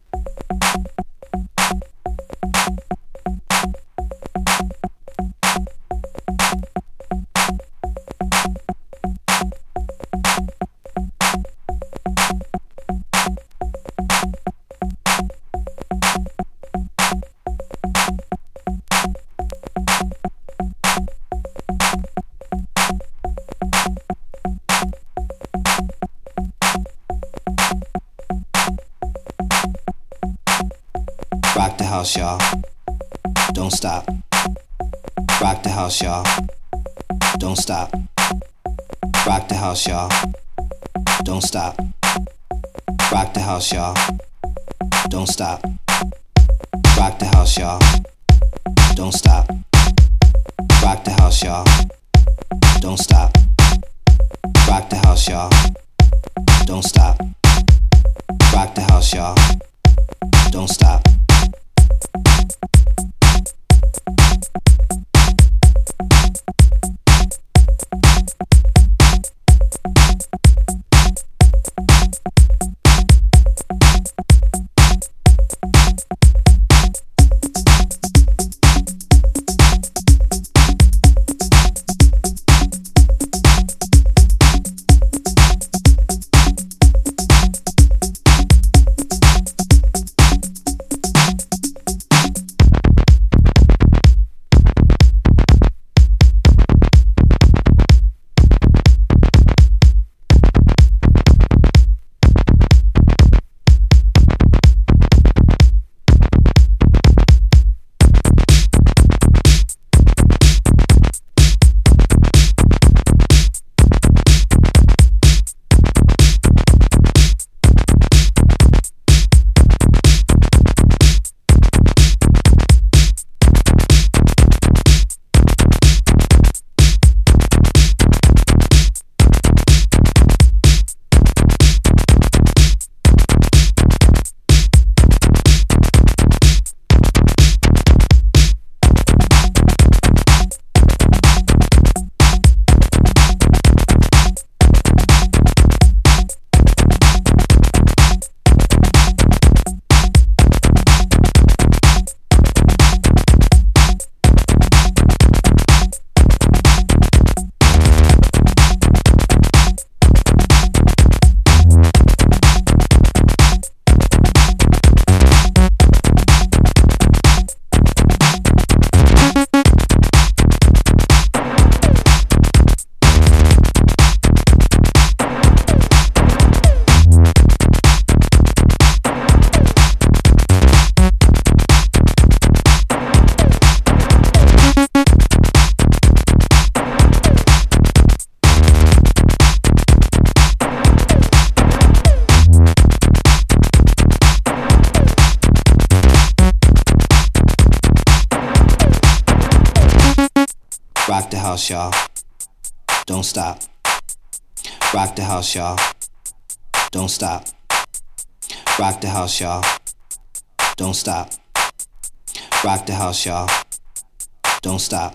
Rock the house, y'all. Don't stop. Rock the house, y'all. Don't stop. Rock the house, y'all. Don't stop. Rock the house, y'all. Don't stop. Rock the house, y'all. Don't stop. Rock the house, y'all. Don't stop. Rock the house, y'all. Don't stop. Rock the house, y'all. Don't stop. Rock the house, y'all. Don't stop. Rock the house, y'all. Don't stop. Rock the house, y'all. Don't stop. Rock the house, y'all. Don't stop.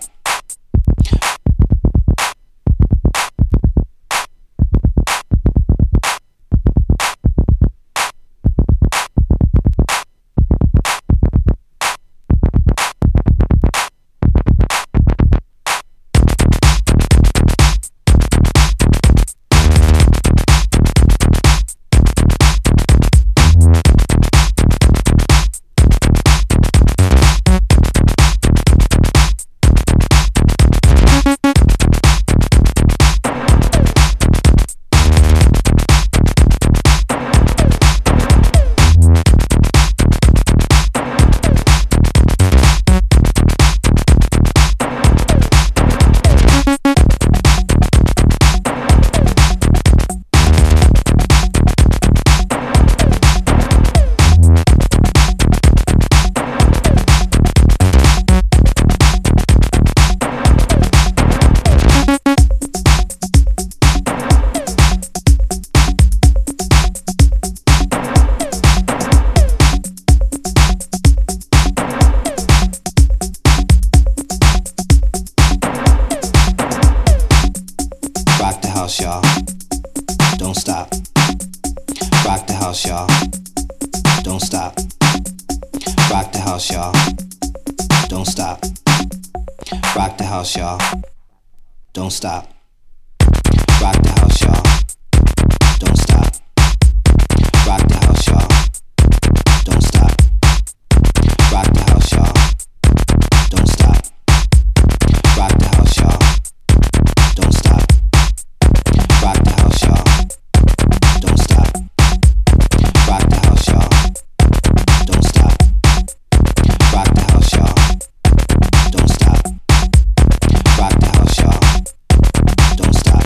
don't stop. Rock the house, y'all. Don't stop. Rock the house, y'all. Don't stop. Rock the house, y'all. Don't stop. Rock the house, y'all. Don't stop. Rock the house, y'all. Don't stop. Rock the house, y'all. Don't stop. Rock the house, y'all. Don't stop. Rock the house, y'all. Don't stop. Rock the house, y'all. Don't stop. Rock the house, y'all. Don't stop.